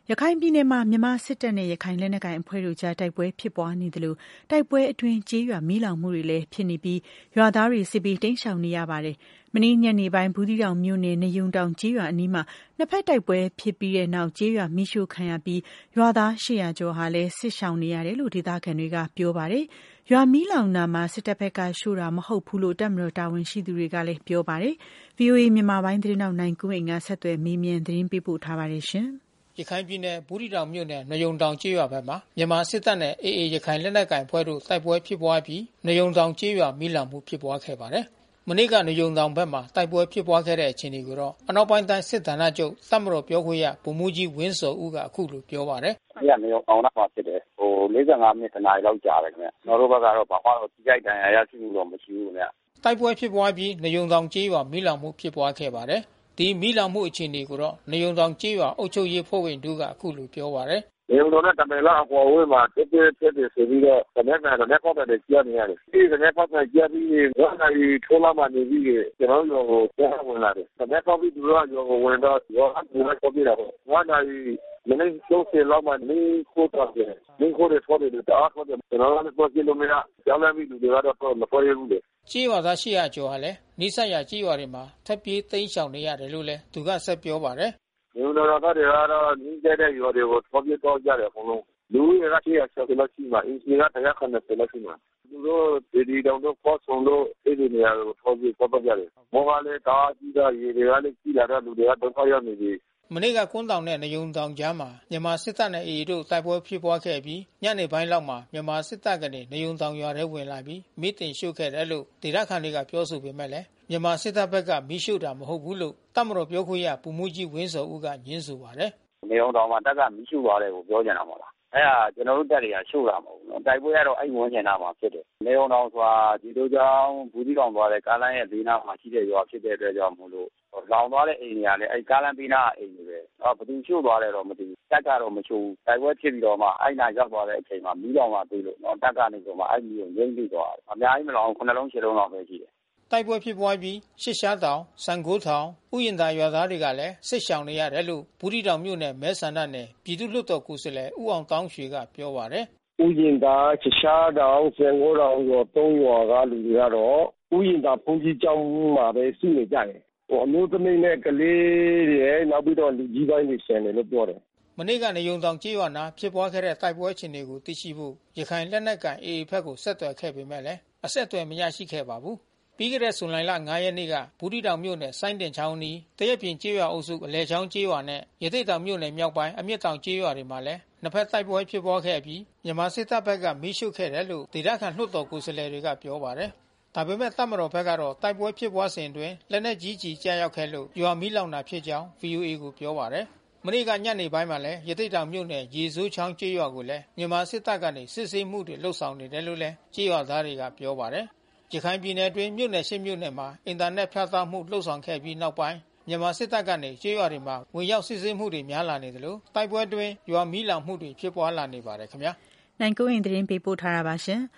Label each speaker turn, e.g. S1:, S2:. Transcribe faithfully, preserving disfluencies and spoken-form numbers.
S1: ရခိုင်ပြည်နယ်မှာမြန်မာစစ်တပ်နဲ့ရခိုင်လက်နက်ကိုင်အဖွဲ့တို့ကြားတိုက်ပွဲဖြစ်ပွားနေသလိုတိုက်ပွဲအတွင်းကျေးရွာမီးလောင်မှုတွေလည်းဖြစ်နေပြီးရွာသားတွေစစ်ဘေးတိမ်းရှောင်နေရပါတယ်။မနေ့ညနေပိုင်းဘူးသီးတောင်မြို့နယ်နယုံတောင်ကျေးရွာအနီးမှာနှစ်ဖက်တိုက်ပွဲဖြစ်ပြီးတဲ့နောက်ကျေးရွာမီးရှို့ခံရပြီးရွာသား၈၀၀ကျော်ဟာလည်းစစ်ရှောင်နေရတယ်လို့ဒေသခံတွေကပြောပါတယ်။ရွာမီးလောင်တာမှာစစ်တပ်ဘက်ကရှို့တာမဟုတ်ဘူးလို့တပ်မတော်တာဝန်ရှိသူတွေကလည်းပြောပါတယ်။ ဗွီအိုအေမြန်မာပိုင်းသတင်းထောက်နိုင်ကွန်းအိန်ကဆက်သွယ်မေးမြန်းသတင်းပေးပို့ထားပါတယ်။
S2: ရခိုင်ပြည်နယ်ဘူးသီးတောင်မြို့နယ်နယုံတောင်ကျေးရွာဘက်မှာမြန်မာစစ်တပ်နဲ့ အေအေ ရခိုင်လက်နက်ကိုင်အဖွဲ့တို့တိုက်ပွဲဖြစ်ပွားပြီးနယုံတောင်ကျေးရွာမီးလောင်မှုဖြစ်ပွားခဲ့ပါတယ်။မနေ့ကနယုံတောင်ဘက်မှာတိုက်ပွဲဖြစ်ပွားခဲ့တဲ့အခြေအနေကိုတော့အနောက်ပိုင်းတိုင်းစစ်ဌာနချုပ်တပ်မတော်ပြောခွင့်ရဗိုလ်မှူးကြီးဝင်းဇော်ဦးကအခုလိုပြောပါတယ်
S3: ။ညနေအောင်နာမှာဖြစ်တယ်။ဟို၄၅မိနစ်တနာရီလောက်ကြာတယ်ခင်ဗျ။ကျွန်တော်တို့ဘက်ကတော့ဘာမှတော့ထိခိုက်ဒဏ်ရာရရှိမှုတော့မရှိဘူးခင်ဗျ
S2: ။တိုက်ပွဲဖြစ်ပွားပြီးနယုံတောင်ကျေးရွာမီးလောင်မှုဖြစ်ပွားခဲ့ပါတယ်။ဒီမီးလောင်မှုအခြေအနေကိုတော့နယုံတောင်ကျေးရွာအုပ်ချုပ်ရေးဖွဲ့ဝင်တို့ကအခုလိုပြောပါတယ်
S3: ။နယုံတောင်နဲ့တမန်လာအကွာဝေးမှာတက်တက်ဖြစ်တယ်ဆိုပြီးတော့တမန်ကတော့လက်ပေါက်တယ်ကြားနေရတယ်။ဒီကနေ့ပေါက်တယ်ကြားပြီးဝါနာရီထိုးလာမှနေပြီးကျွန်တော်တို့ကိုကြားဝင်လာတယ်။တမန်ပေါက်ပြီးသူတို့ကရောဝင်တော့ရောအကူနဲ့ပေါ်ပြတာပေါ့။ဝါနာရီမနေ့ကျုပ်စီလောက်မှနေခိုးတော့တယ်။နေခိုးတယ်ဆိုတယ်တားဆိုတယ်ကျွန်တော်လည်းပေါ်ပြလို့မရ။ကြောင်းလည်းပြီးလူတွေကတော့မပေါ်ရဘူးလေ
S2: ။ကျေးရွာသား၈၀၀ကျော်ဟာလည်းနိစ္စရကျေးရွာတွေမှာထပ်ပြေးတိမ်းရှောင်နေရတယ်လို့လည်းသူကဆက်ပြောပါတယ်
S3: ။ဒီလိုတော့တွေကတော့နိစ္စတဲ့ရွာတွေကိုပေါ်ပြတော့ကြတယ်အကုန်လုံး။လူတွေက၈၀၀ကျော်လောက်ရှိမှာအင်းစီကတစ်ရာခန့်လောက်ရှိမှာ။သူတို့ဒီဒီတောင်တော့ပေါ်ဆုံးလို့အဲ့ဒီနေရာကိုပေါ်ပြပေါ်ကြတယ်။မောကလည်းတားကြီးတာရေတွေကလည်းကြီးလာတော့လူတွေကဒုက္ခရောက်နေပြီ
S2: ။မနေ့ကကွန်းတောင်နဲ့နယုံတောင်ကြားမှာမြန်မာစစ်တပ်နဲ့အေအေတို့တိုက်ပွဲဖြစ်ပွားခဲ့ပြီးညနေပိုင်းလောက်မှာမြန်မာစစ်တပ်ကနေနယုံတောင်ရွာထဲဝင်လာပြီးမိတင်ရှို့ခဲ့တယ်လို့ဒေသခံတွေကပြောဆိုပေမဲ့လည်းမြန်မာစစ်တပ်ဘက်ကမီးရှို့တာမဟုတ်ဘူးလို့တပ်မတော်ပြောခွင့်ရဗိုလ်မှူးကြီးဝင်းဇော်ဦးကညင်းဆိုပါတယ်
S3: ။နယုံတောင်မှာတပ်ကမီးရှို့သွားတယ်ကိုပြောကြတာမဟုတ်လား။အဲ့ဒါကျွန်တော်တို့တပ်တွေကရှို့တာမဟုတ်ဘူးနော်။တိုက်ပွဲကတော့အဲ့ဝန်ကျင်နာမှာဖြစ်တယ်။နယုံတောင်ဆိုတာဒီလိုကြောင့်ဘူးဒီကောင်သွားတဲ့ကားလမ်းရဲ့ဘေးနားမှာရှိတဲ့ရွာဖြစ်တဲ့အတွက်ကြောင့်မို့လို့လောင်သွားတဲ့အိမ်တွေကလည်းအဲ့ကားလမ်းဘေးနားအိမ်တွေပဲ။အော်ဘယ်သူရှို့သွားတယ်တော့မသိဘူး။တပ်ကတော့မရှို့ဘူး။တိုက်ပွဲဖြစ်ပြီးတော့မှအဲ့နာရောက်သွားတဲ့အချိန်မှာမီးလောင်လာသေးလို့နော်တပ်ကနေဆိုမှအဲ့မီးကိုငိမ့်ပြီးသွားတယ်။အများကြီးမလောင်ခုနှလုံးရှစ်လုံးလောက်ပဲရှိတယ်
S2: ။တိုက်ပွဲဖြစ်ပွားပြီးရှစ်ရှားတောင်စံကိုးထောင်ဥယျာဉ်သာရွာသားတွေကလည်းစစ်ရှောင်နေရတယ်လို့ဘူးတီတောင်မြို့နယ်မဲဆန္ဒနယ်ပြည်သူ့လွှတ်တော်ကိုယ်စားလှယ်ဦးအောင်တောင်းရွှေကပြောပါတယ်
S4: ။ဥယျာဉ်သာရှစ်ရှားတောင်စံကိုးထောင်ရောသုံးရွာကလူတွေကတော့ဥယျာဉ်သာဘုန်းကြီးကျောင်းမှာပဲရှိနေကြတယ်။ဟိုအမျိုးသမီးနဲ့ကလေးတွေနောက်ပြီးတော့လူကြီးပိုင်းတွေဆန်တယ်လို့ပြောတယ်
S2: ။မနေ့ကနေယုံတောင်ကျေးရွာနာဖြစ်ပွားခဲ့တဲ့တိုက်ပွဲအခြေအနေကိုသိရှိဖို့ရခိုင်လက်နက်ကန်အေအေဘက်ကိုဆက်သွယ်ခဲ့ပေမဲ့လည်းအဆက်အသွယ်မရရှိခဲ့ပါဘူး။ပြီးခဲ့တဲ့ဇွန်လ၅ရက်နေ့ကဘူးတီတောင်မြို့နယ်စိုင်းတင်ချောင်းနီးတရက်ပြင်ကျေးရွာအုပ်စုအလဲချောင်းကျေးရွာနဲ့ရသေ့တောင်မြို့နယ်မြောက်ပိုင်းအမြင့်တောင်ကျေးရွာတွေမှာလည်းနှစ်ဖက်တိုက်ပွဲဖြစ်ပွားခဲ့ပြီးမြန်မာစစ်တပ်ဘက်ကမီးရှို့ခဲ့တယ်လို့ဒေသခံလွှတ်တော်ကိုယ်စားလှယ်တွေကပြောပါတယ်။ဒါပေမဲ့တပ်မတော်ဘက်ကတော့တိုက်ပွဲဖြစ်ပွားစဉ်အတွင်းလက်နက်ကြီးကြီးကြားရောက်ခဲ့လို့ရွာမီးလောင်တာဖြစ်ကြောင်း ဗွီအိုအေ ကိုပြောပါတယ်။မနေ့ကညနေပိုင်းမှာလည်းရသေ့တောင်မြို့နယ်ရေစိုးချောင်းကျေးရွာကိုလည်းမြန်မာစစ်တပ်ကနေစစ်ဆေးမှုတွေလှုပ်ဆောင်နေတယ်လို့လည်းကျေးရွာသားတွေကပြောပါတယ်။ရခိုင်ပြည်နယ်အတွင်းမြို့နယ်ရှစ်မြို့နယ်မှာအင်တာနက်ဖြတ်တောက်မှုလှုပ်ဆောင်ခဲ့ပြီးနောက်ပိုင်းမြန်မာစစ်တပ်ကနေကျေးရွာတွေမှာဝင်ရောက်စစ်ဆေးမှုတွေများလာနေတယ်လို့တိုက်ပွဲအတွင်းရွာမီးလောင်မှုတွေဖြစ်ပွားလာနေပါတယ်ခင်ဗျာ
S1: ။နိုင်ကွန်းအိန်သတင်းပေးပို့ထားတာပါရှင်။